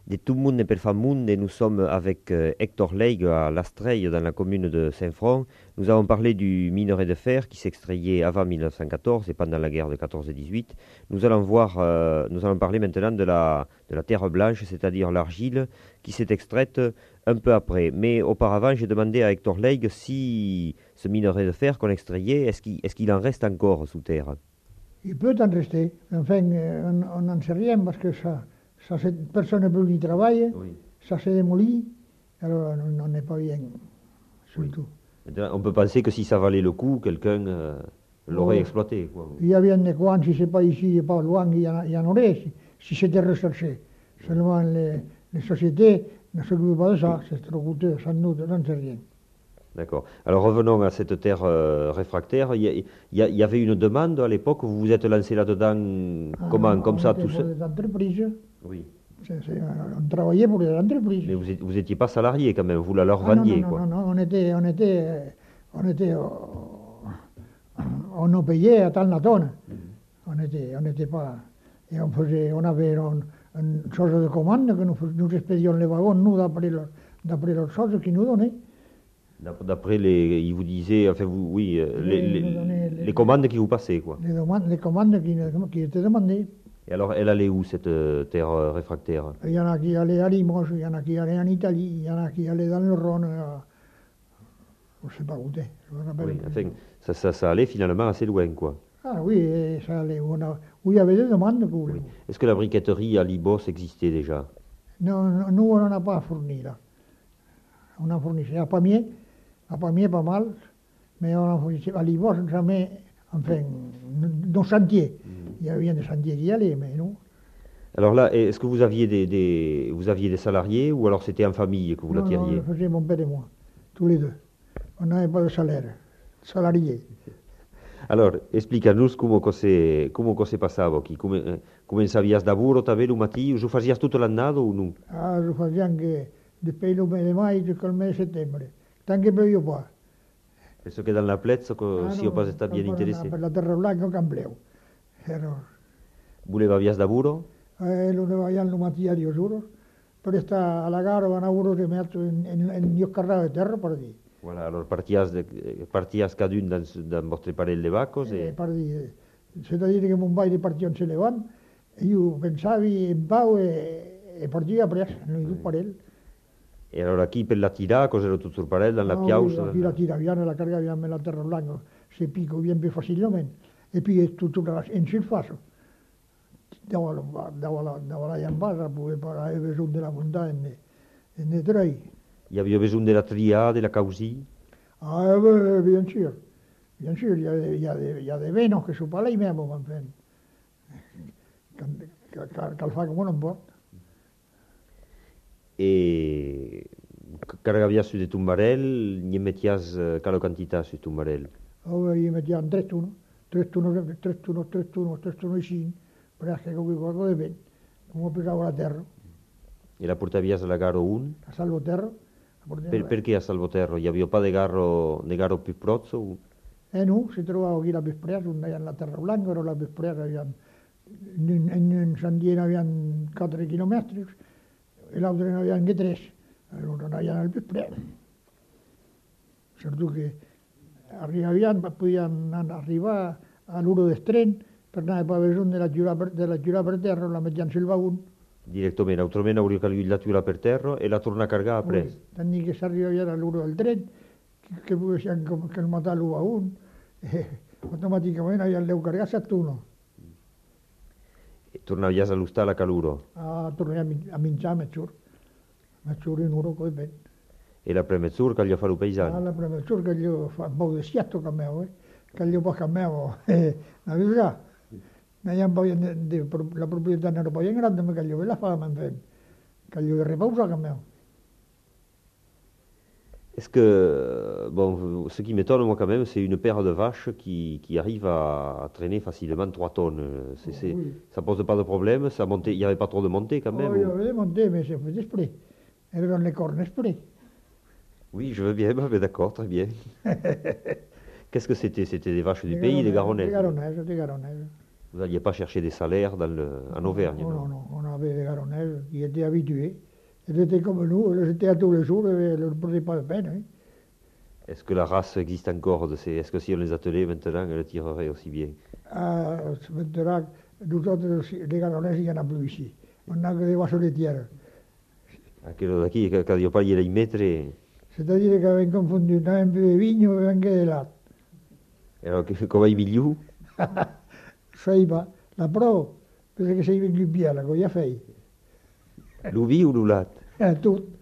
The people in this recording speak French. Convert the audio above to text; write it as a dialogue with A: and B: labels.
A: de Tout Monde per Famunde, et nous sommes avec Hector Leig à Lastreille, dans la commune de Saint-Front. Nous avons parlé du minerai de fer qui s'extrayait avant 1914 et pendant la guerre de 14-18. Nous allons parler maintenant de la terre blanche, c'est-à-dire l'argile, qui s'est extraite un peu après. Mais auparavant, j'ai demandé à Hector Leig si ce minerai de fer qu'on extrayait, est-ce qu'il en reste encore sous terre?
B: Il peut en rester. Enfin, on n'en sait rien parce que personne ne peut y travailler,
A: Oui.
B: ça s'est démoli, alors on n'est pas bien,
A: Oui.
B: surtout.
A: Maintenant, on peut penser que si ça valait le coup, quelqu'un l'aurait
B: Oh,
A: exploité, quoi.
B: il y a bien des coins, si c'est pas ici et pas loin, il y en aurait, si c'était recherché. Seulement, les sociétés ne s'occupent pas de ça, c'est trop coûteux, ça nous, on n'en sait rien.
A: D'accord. Alors revenons à cette terre réfractaire. Il y avait une demande à l'époque, vous vous êtes lancé là-dedans, comment, comme
B: On
A: ça,
B: était
A: tout
B: pour
A: seul?
B: des entreprises,
A: Oui.
B: on travaillait pour des entreprises.
A: Mais vous étiez pas salarié quand même, vous la leur
B: Ah non, non,
A: vendiez,
B: non,
A: quoi.
B: non, non, on nous payait à tant la tonne. On n'était pas. Et on avait une chose de commande que nous expédions les wagons, nous, d'après les choses qu'ils nous donnaient.
A: D'après ils vous disaient, enfin vous, oui,
B: Ils nous donnaient
A: les commandes qui vous passaient, quoi.
B: les commandes qui étaient demandées.
A: Et alors, elle allait où cette terre réfractaire?
B: Il y en a qui allaient à Limoges, il y en a qui allaient en Italie, il y en a qui allaient dans le Rhône, je ne sais pas où c'est, je me rappelle
A: Oui,
B: plus.
A: enfin, ça allait finalement assez loin, quoi.
B: Ah oui, et ça allait, où il y avait des demandes, que
A: Oui.
B: voulez-vous.
A: Est-ce que la briqueterie à Libos existait déjà?
B: Non, nous, on n'en a pas fourni, là. On en fournissait à Pamiers pas mal, mais on en fournissait à Livos jamais, enfin, nos sentiers. Il y avait des sentiers qui y allaient, mais nous,
A: Alors là, est-ce que vous aviez vous aviez des salariés ou alors c'était en famille que vous la
B: non, non, on le
A: tiriez?
B: faisait mon père et moi, tous les deux. On n'avait pas de salaire, salarié.
A: Allora, explica-nos come cose passava qui, come sabias lavoro t'avevo mattina, lo fazias tutto l'anno o non?
B: Ah, je faisais que depuis le mois de mai jusqu'au mois de septembre, tant que ne pas.
A: Penso che dalla plezza,
B: Ah,
A: se io
B: no,
A: pas sta bien
B: per
A: interessato.
B: la terra blanca cambiò. Però,
A: Voleva vias lavoro?
B: lo ne vayan mattina Dio giuro, per stare alla gara van a uno che metto in io carravo di terra per dire.
A: Voilà, alors partias cadun dans vostre parell de vacos
B: Per dire, c'est-à-dire que mon baile partion se levant, io pensavo in pau e partia presso, non dico per él.
A: e allora chi per la tirare, cos'era tutto sul parello, la
B: Ah oui,
A: piausa?
B: aquí la tiraviana, la cargaviana, la terra blanca, se pico bien più facilmente. E poi tutto in surface. Dava la gambata, poi per avere giù della montagna e ne trai.
A: Hi havia bisogno della tria, della causi?
B: Ah, bien sûr. Bien sûr, il y a des venos que su para ahí mismo, van fent. Que el fa com un pot.
A: E carregavias su de tumbarel, ne mettias calo quantità su tumbarel.
B: Ora gli mettiamo 3 e 5, perché come qualcosa di ben, come pesava la terra,
A: E la portavias alla garo 1?
B: a salvo terra,
A: Perché a Salvoterro? Hi havia pas de garo più prozzo?
B: e no, si trovava qui la Vespresa, on deien la Terra Blanca, però la Vespresa in Sandiena havien 4 quilòmetres, i l'altre n'havien que 3, allora anaven al Vespresa. Surtout que podien arribar a l'Uro d'Estren, per anar per Besón de la Giurà per terra, la mettiam sul vagón,
A: Direttamente, autrament hauria calgut la tura per terra e la torna a cargar après.
B: tenir que s'arribar a l'Uro del tren, que poguessin que el matar l'u a un, automàticament havien l'heu cargat s'atuno.
A: E tornavias all'ustare a caluro.
B: Tornem a menjar mezz'ora in ora coi ben.
A: E la premezzur che gli fa lo paesano.
B: La prefettura che gli fa un po' di schiatto che me, che gli fa che me, la verità, la proprietà non era poi grande, ma che gli la fa, che gli ripausa che me.
A: Est-ce que, bon, ce qui m'étonne moi quand même, c'est une paire de vaches qui arrive à traîner facilement 3 tonnes.
B: Oui.
A: Ça pose pas de problème, ça montait, il n'y avait pas trop de montée quand même.
B: Oh, io avevo monté, mais c'est fait esprit. Erano le cornes esprit.
A: Oui, je veux bien, mais d'accord, très bien. Qu'est-ce que c'était? C'était des vaches du pays, des garonnaises.
B: Des garonnaises.
A: Vous n'alliez pas chercher des salaires en Auvergne,
B: Non,
A: non?
B: non, non, on avait des garonnaises qui étaient habitués. Ils étaient comme nous, ils étaient à tous les jours, ils ne prenaient pas de peine. Hein.
A: Est-ce que la race existe encore de ces... Est-ce que si on les attelait maintenant, elles tireraient aussi bien?
B: Ah, maintenant, nous autres, les garonnaises, il n'y en a plus ici. On n'a que des vassoletières.
A: Aquello d'aquí, quand io pas gliela mettere,
B: C'est-à-dire qu'avec confondu un peu de vigno et un peu de latte.
A: alors come i milieu,
B: Saiba, la pro, perché sei più bella, con gli affei.
A: l'uvi ou l'ulat?
B: Tutto.